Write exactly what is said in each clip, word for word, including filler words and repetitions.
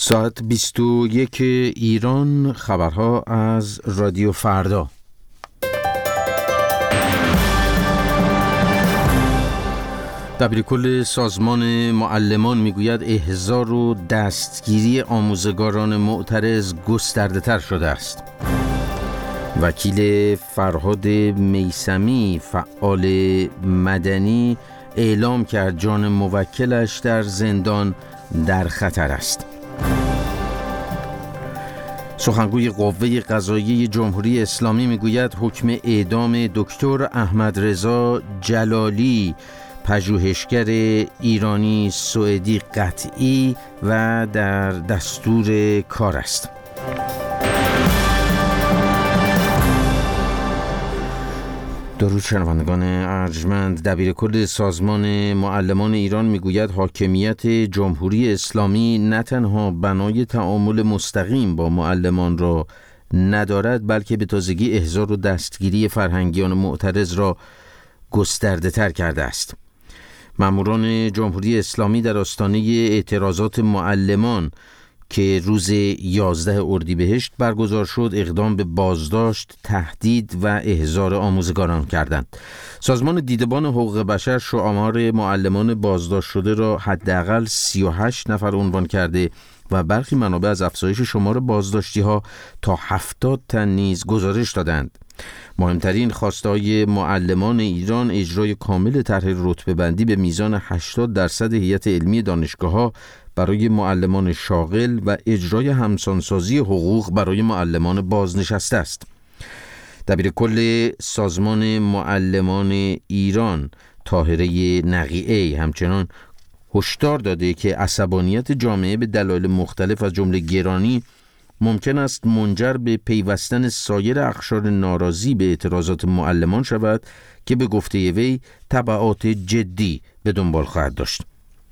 ساعت بیست و یک ایران، خبرها از رادیو فردا. دبیرکل سازمان معلمان میگوید احضار و دستگیری آموزگاران معترض گسترده تر شده است. وکیل فرهاد میثمی، فعال مدنی، اعلام کرد جان موکلش در زندان در خطر است. سخنگوی قوه قضاییه جمهوری اسلامی میگوید حکم اعدام دکتر احمد رضا جلالی، پژوهشگر ایرانی سوئدی، قطعی و در دستور کار است. درود شنوندگان ارجمند. دبیرکل سازمان معلمان ایران میگوید حاکمیت جمهوری اسلامی نه تنها بنای تعامل مستقیم با معلمان را ندارد، بلکه به تازگی احضار و دستگیری فرهنگیان معترض را گسترده تر کرده است. ماموران جمهوری اسلامی در آستانه اعتراضات معلمان که روز یازده اردیبهشت برگزار شد، اقدام به بازداشت، تهدید و احضار آموزگاران کردند. سازمان دیدبان حقوق بشر شمار معلمان بازداشت شده را حداقل سی و هشت نفر عنوان کرده و برخی منابع از افزایش شمار بازداشتی ها تا هفتاد تن نیز گزارش دادند. مهمترین خواسته‌های معلمان ایران اجرای کامل طرح رتبه‌بندی به میزان هشتاد درصد هیئت علمی دانشگاه‌ها برای معلمان شاغل و اجرای همسانسازی حقوق برای معلمان بازنشسته است. دبیرکل سازمان معلمان ایران طاهره نقیعی همچنان هشدار داده که عصبانیت جامعه به دلایل مختلف از جمله گرانی ممکن است منجر به پیوستن سایر اقشار ناراضی به اعتراضات معلمان شود که به گفته وی تبعات جدی به دنبال خواهد داشت.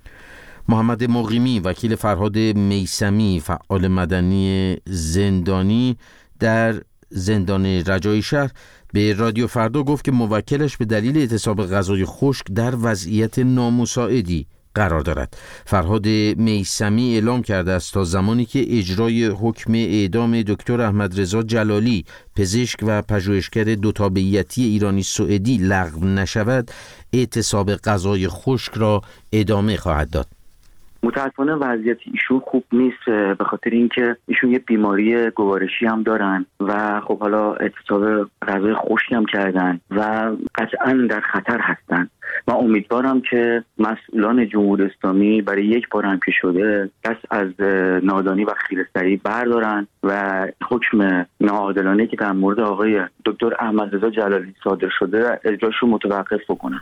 محمد مقیمی، وکیل فرهاد میثمی، فعال مدنی زندانی در زندان رجایی شهر، به رادیو فردا گفت که موکلش به دلیل اعتصاب غذای خشک در وضعیت نامساعدی قرار دارد. فرهاد میثمی اعلام کرده است تا زمانی که اجرای حکم اعدام دکتر احمد رضا جلالی، پزشک و پژوهشگر دو تابعیتی ایرانی سوئدی لغو نشود، اعتصاب غذای خشک را ادامه خواهد داد. متاسفانه وضعیت ایشون خوب نیست، به خاطر اینکه ایشون یه بیماری گوارشی هم دارن و خب حالا اعتصاب غذای خشک هم کردن و قطعا در خطر هستن. من امیدوارم که مسئولان جمهوری اسلامی برای یک بار هم که شده دست از نادانی و خیره‌سری بردارن و حکم ناعادلانه که در مورد آقای دکتر احمد رضا جلالی صادر شده اجراشو متوقف بکنن.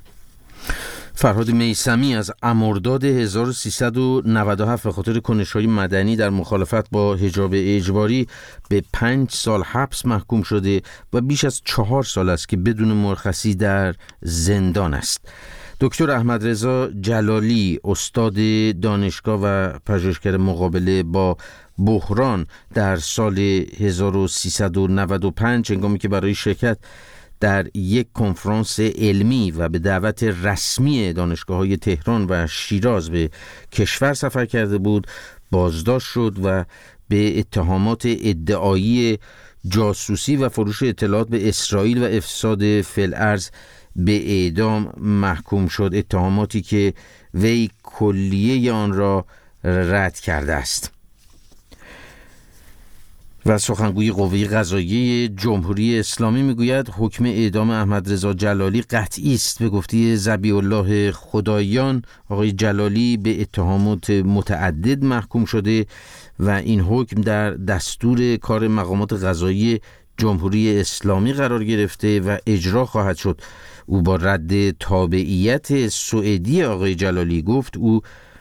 فرهاد میثمی از مرداد هزار و سیصد و نود و هفت به خاطر کنش‌های مدنی در مخالفت با حجاب اجباری به پنج سال حبس محکوم شده و بیش از چهار سال است که بدون مرخصی در زندان است. دکتر احمد رضا جلالی، استاد دانشگاه و پژوهشگر مقابله با بحران، در سال هزار و سیصد و نود و پنج هنگامی که برای شرکت در یک کنفرانس علمی و به دعوت رسمی دانشگاه‌های تهران و شیراز به کشور سفر کرده بود، بازداشت شد و به اتهامات ادعایی جاسوسی و فروش اطلاعات به اسرائیل و افساد فی الارض به اعدام محکوم شد، اتهاماتی که وی کلیه آن را رد کرده است. و سخنگوی قوه قضاییه جمهوری اسلامی میگوید حکم اعدام احمد رضا جلالی قطعی است. به گفته ذبیح الله خداییان، آقای جلالی به اتهامات متعدد محکوم شده و این حکم در دستور کار مقامات قضایی جمهوری اسلامی قرار گرفته و اجرا خواهد شد. او با رد تابعیت سوئدی آقای جلالی گفت او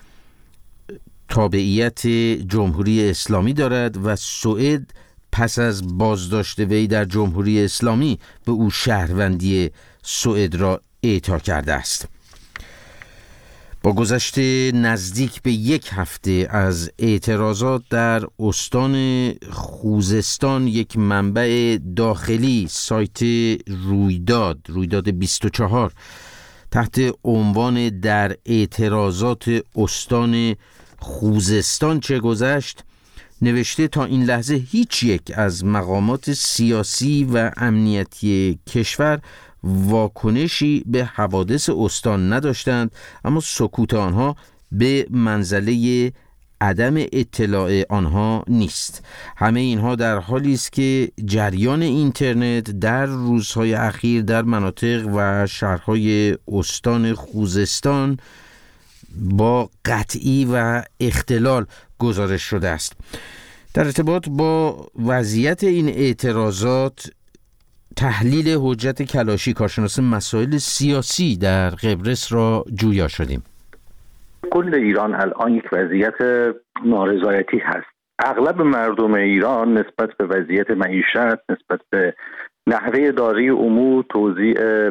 تابعیت جمهوری اسلامی دارد و سوئد پس از بازداشت وی در جمهوری اسلامی به او شهروندی سوئد را اعطا کرده است. با گذشت نزدیک به یک هفته از اعتراضات در استان خوزستان، یک منبع داخلی سایت رویداد رویداد بیست و چهار تحت عنوان در اعتراضات استان خوزستان چه گذشت نوشته تا این لحظه هیچ یک از مقامات سیاسی و امنیتی کشور واکنشی به حوادث استان نداشتند، اما سکوت آنها به منزله عدم اطلاع آنها نیست. همه اینها در حالی است که جریان اینترنت در روزهای اخیر در مناطق و شهرهای استان خوزستان با قطعی و اختلال گزارش شده است. در ارتباط با وضعیت این اعتراضات، تحلیل حجت کلاشی، کارشناس مسائل سیاسی در قبرس، را جویا شدیم. کل ایران الان یک وضعیت نارضایتی هست. اغلب مردم ایران نسبت به وضعیت معیشت، نسبت به نحوه داری امور، توزیع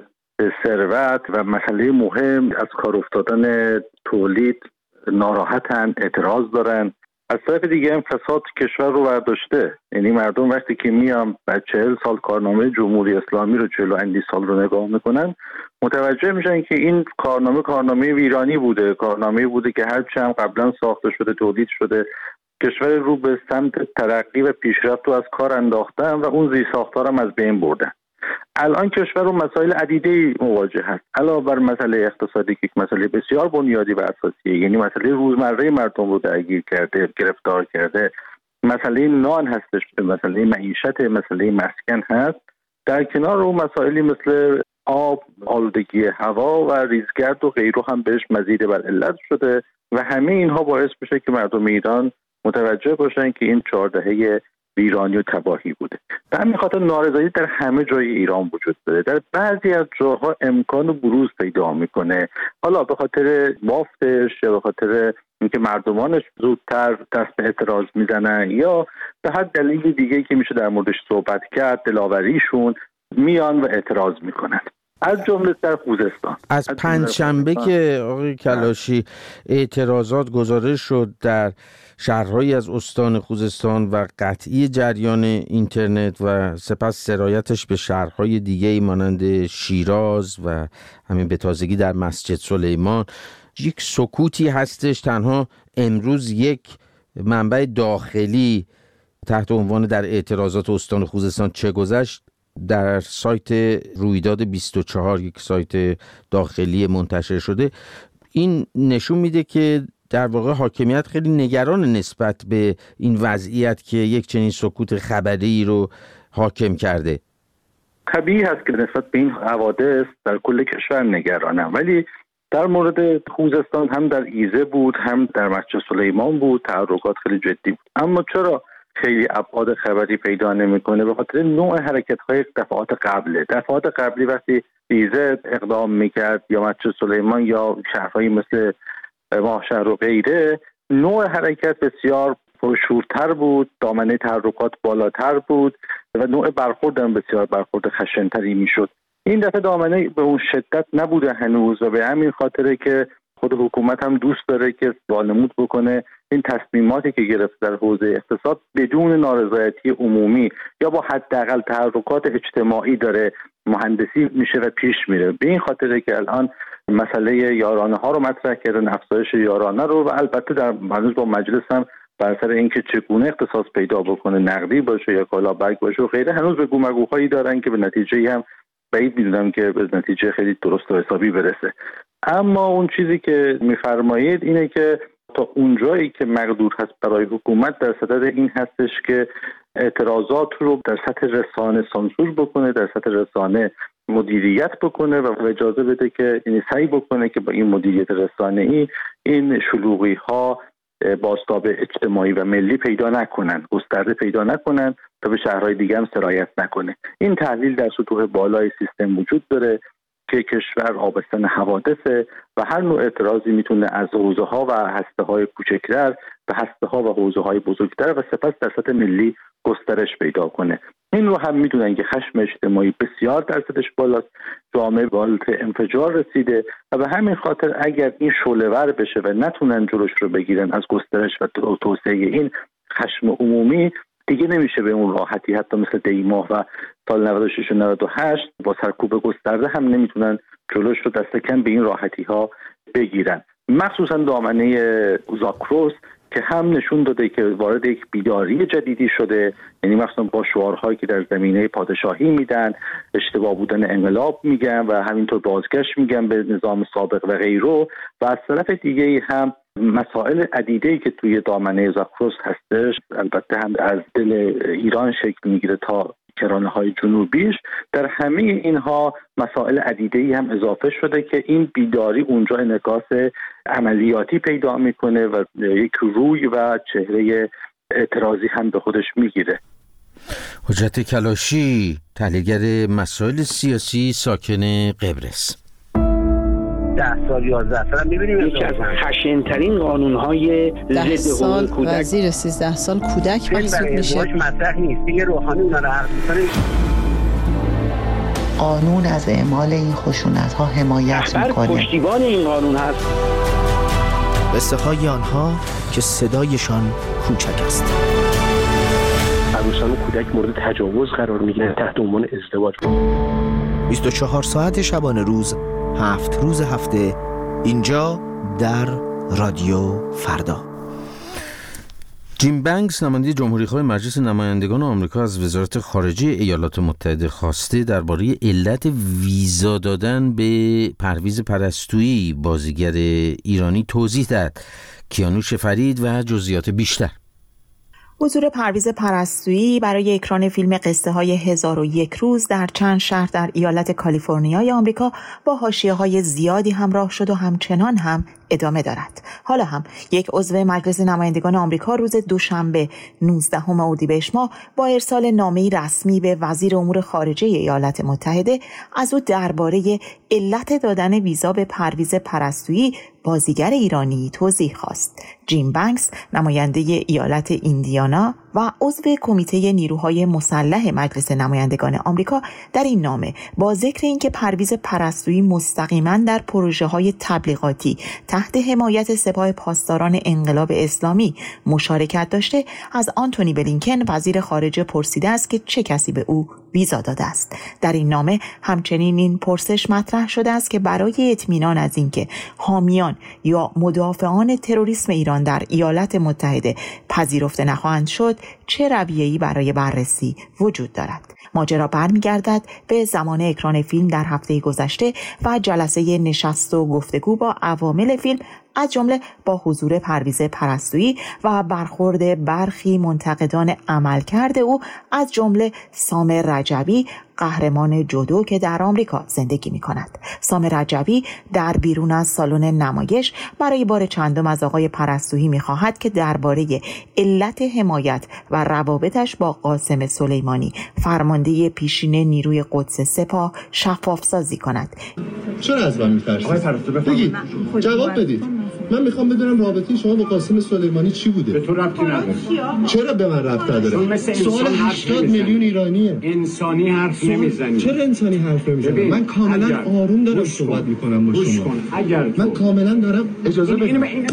ثروت و مسئله مهم از کار افتادن تولید ناراحتن، اعتراض دارن. از طرف دیگه هم فساد کشور رو برداشته. یعنی مردم وقتی که میان بعد چهل سال کارنامه جمهوری اسلامی رو، چهل و اندی سال رو نگاه میکنن، متوجه میشن که این کارنامه کارنامه ویرانی بوده، کارنامه بوده که هرچی هم قبلا ساخته شده، تولید شده، کشور رو به سمت ترقی و پیشرفت رو از کار انداختن و اون زیرساخت‌ها هم از بین بردن. الان کشور رو مسائل عدیده مواجه هست، علاوه بر مسئله اقتصادی که مسئله بسیار بنیادی و اساسیه، یعنی مسئله روزمره مردم رو درگیر کرده، گرفتار کرده. مسئله نان هستش، مسئله معیشت، مسئله مسکن هست. در کنار اون مسائلی مثل آب، آلودگی هوا و ریزگرد و غیره هم بهش مزید بر علت شده و همه اینها باعث میشه که مردم ایران متوجه باشن که این چهار دهه ویرانی و تباهی بوده. به همین خاطر نارضایتی در همه جای ایران وجود داره. در بعضی از جاها امکان بروز پیدا میکنه، حالا به خاطر بافتش یا به خاطر اینکه مردمانش زودتر دست به اعتراض میزنن یا به هر دلیل دیگه که میشه در موردش صحبت کرد، دلاوریشون میان و اعتراض میکنن. از جمله در خوزستان از پنجشنبه که آقای کلاشی اعتراضات گزارش شد در شهرهایی از استان خوزستان و قطعی جریان اینترنت و سپس سرایتش به شهرهای دیگه مانند شیراز و همین به تازگی در مسجد سلیمان، یک سکوتی هستش. تنها امروز یک منبع داخلی تحت عنوان در اعتراضات استان خوزستان چه گذشت در سایت رویداد بیست و چهار، یک سایت داخلی منتشر شده، این نشون میده که در واقع حاکمیت خیلی نگران نسبت به این وضعیت که یک چنین سکوت خبری رو حاکم کرده. طبیعی هست که نسبت به این حوادث در کل کشور نگرانم، ولی در مورد خوزستان هم در ایزه بود، هم در مسجد سلیمان بود، تحرکات خیلی جدی بود. اما چرا خیلی ابعاد خبری پیدا نمیکنه؟ به خاطر نوع حرکت‌های دفعات قبله. دفعات قبلی وقتی ایزه اقدام میکرد یا مسجد سلیمان یا شهرهایی مثل ماهشهر و غیره، نوع حرکت بسیار پرشورتر بود، دامنه تحرکات بالاتر بود و نوع برخورد هم بسیار برخورد خشن‌تری میشد. این دفعه دامنه به اون شدت نبوده هنوز و به همین خاطره که خود حکومت هم دوست داره که وانمود بکنه این تصمیماتی که گرفت در حوزه اقتصاد بدون نارضایتی عمومی یا با حداقل تحرکات اجتماعی داره مهندسی میشه و پیش میره. به این خاطره که الان مسئله یارانه ها رو مطرح کردن، افزایش یارانه رو، و البته در هنوز با مجلس هم بر سر اینکه چگونه اختصاص پیدا بکنه، نقدی باشه یا کالابرگ باشه و غیره، هنوز به گومگوهایی دارن که به نتیجه هم بعید میدونم که به نتیجه خیلی درست و حسابی برسه. اما اون چیزی که میفرمایید اینه که تا اونجایی که مقدور هست برای حکومت در صدد این هستش که اعتراضات رو در سطح رسانه سانسور بکنه، در سطح رسانه مدیریت بکنه و اجازه بده که این سعی بکنه که با این مدیریت رسانه‌ای این شلوغی ها بازتاب اجتماعی و ملی پیدا نکنن، گسترده پیدا نکنن تا به شهرهای دیگه هم سرایت نکنه. این تحلیل در سطوح بالای سیستم وجود داره که کشور آبستن حوادثه و هر نوع اعتراضی میتونه از حوزه ها و هسته های کوچکتر به هسته ها و حوزه های بزرگتر و سپس در سطح ملی گسترش پیدا کنه. این رو هم میدونن که خشم اجتماعی بسیار درصدش بالاست، جامعه به حالت انفجار رسیده و به همین خاطر اگر این شعله‌ور بشه و نتونن جلوش رو بگیرن از گسترش و توسعه این خشم عمومی، دیگه نمیشه به اون راحتی، حتی مثل دیماه و سال نود و شش و نود و هشت با سرکوب گسترده هم نمیتونن جلوش رو دست کم به این راحتی ها بگیرن. مخصوصا دامنه زاکروس که هم نشون داده که وارد یک بیداری جدیدی شده، یعنی مثلا با شعارهایی که در زمینه پادشاهی میدن، اشتباه بودن انقلاب میگن و همینطور بازگشت میگن به نظام سابق و غیره، و از طرف دیگه هم مسائل عدیده‌ای که توی دامنه زاگرس هستش، البته هم از دل ایران شکل میگیره تا کرانه‌های جنوبیش، در همه اینها مسائل عدیده‌ای هم اضافه شده که این بیداری اونجا انعکاس عملیاتی پیدا میکنه و یک روی و چهره اعتراضی هم به خودش میگیره. حجت کلاشی، تحلیلگر مسائل سیاسی، ساکن قبرس. ده سال یازده سال می‌بینیم یکی از خشن‌ترین قانون‌های ضد حقوق کودک وزیر سیزده سال کودک محسوب میشه. مطرح نیست دیگه، روحانی اونا رو حرف می‌زنه. قانون از اعمال این خشونت‌ها حمایت می‌کنه. پشتیبان این قانون هست. قصه های آنها که صدایشان کوچک است. عروسان کودک مورد تجاوز قرار می‌گیرن تحت عنوان ازدواج. بیست و چهار ساعت شبانه روز، هفت روز هفته، اینجا در رادیو فردا. جیم بانکس، نماینده جمهوری‌خواه مجلس نمایندگان آمریکا، از وزارت خارجه ایالات متحده خواسته درباره علت ویزا دادن به پرویز پرستویی، بازیگر ایرانی، توضیح داد. کیانوش فرید و جزئیات بیشتر. حضور پرویز پرستویی برای اکران فیلم قصه های هزار و یک روز در چند شهر در ایالت کالیفرنیای آمریکا با حاشیه‌های زیادی همراه شد و همچنان هم ادامه دارد. حالا هم یک عضو مجلس نمایندگان آمریکا روز دوشنبه نوزدهم اردیبهشت ماه با ارسال نامه‌ای رسمی به وزیر امور خارجه ایالات متحده از او درباره علت دادن ویزا به پرویز پرستویی، بازیگر ایرانی، توضیح خواست. جیم بانکس، نماینده ایالت ایندیانا و عضو کمیته نیروهای مسلح مجلس نمایندگان آمریکا، در این نامه با ذکر اینکه پرویز پرستویی مستقیما در پروژه‌های تبلیغاتی تحت حمایت سپاه پاسداران انقلاب اسلامی مشارکت داشته، از آنتونی بلینکن وزیر خارجه پرسیده است که چه کسی به او ویزا داده است. در این نامه همچنین این پرسش مطرح شده است که برای اطمینان از اینکه حامیان یا مدافعان تروریسم ایران در ایالات متحده پذیرفته نخواهند شد، چه رویه‌ای برای بررسی وجود دارد. ماجرا برمیگردد به زمان اکران فیلم در هفته گذشته و جلسه نشست و گفتگو با عوامل فیلم، از جمله با حضور پرویز پرستویی و برخورد برخی منتقدان عملکرد او، از جمله سامر رجبی، قهرمان جودو که در آمریکا زندگی می کند. سامر رجبی در بیرون از سالن نمایش برای بار چندم از آقای پرستویی می خواهد که درباره علت حمایت و روابطش با قاسم سلیمانی، فرمانده پیشین نیروی قدس سپاه، شفاف سازی کند. چرا از من می‌ترسید؟ آقای پرستویی بگید، جواب بدید. من میخوام بدونم رابطه شما با قاسم سلیمانی چی بوده؟ به تو ربطی نداره. چرا به من ربط نداره؟ سوال هشتاد میلیون ایرانیه. انسانی حرف نمیزنی. چرا انسانی حرف نمیزنم؟ من کاملا آروم دارم صحبت میکنم با شما. اگر من کاملا دارم اجازه بدید.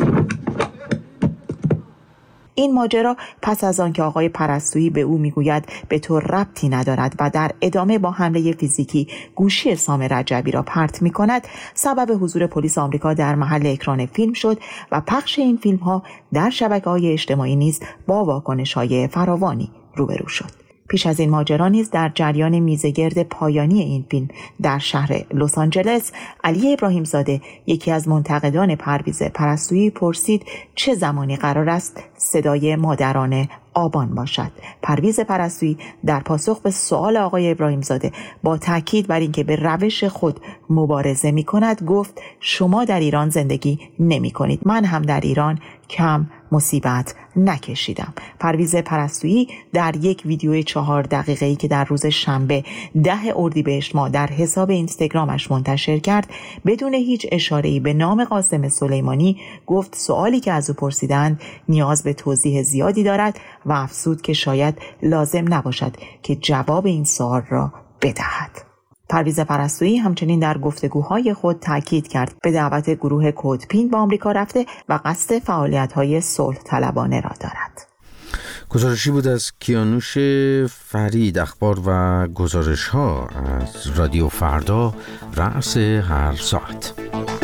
این ماجرا پس از آن که آقای پرستویی به او میگوید به تو ربطی ندارد و در ادامه با حمله فیزیکی گوشی سامر رجبی را پرت میکند، سبب حضور پلیس آمریکا در محل اکران فیلم شد و پخش این فیلم ها در شبکه‌های اجتماعی نیز با واکنش‌های فراوانی روبرو شد. پیش از این ماجرا نیز در جریان میزگرد پایانی این فیلم در شهر لس آنجلس، علی ابراهیم زاده، یکی از منتقدان پرویز پرستویی، پرسید چه زمانی قرار است صدای مادران آبان باشد. پرویز پرستویی در پاسخ به سؤال آقای ابراهیم زاده با تاکید بر اینکه به روش خود مبارزه می کند، گفت شما در ایران زندگی نمی کنید، من هم در ایران کم مصیبت نکشیدم. پرویز پرستویی در یک ویدیو چهار دقیقه‌ای که در روز شنبه ده اردیبهشت ماه در حساب اینستاگرامش منتشر کرد، بدون هیچ اشاره‌ای به نام قاسم سلیمانی گفت سوالی که از او پرسیدند نیاز به توضیح زیادی دارد و افزود که شاید لازم نباشد که جواب این سوال را بدهد. پرویز پرستویی همچنین در گفتگوهای خود تاکید کرد به دعوت گروه کودپین با آمریکا رفته و قصد فعالیت‌های صلح طلبانه را دارد. گزارشی بود از کیانوش فرید. اخبار و گزارش‌ها از رادیو فردا، رأس هر ساعت.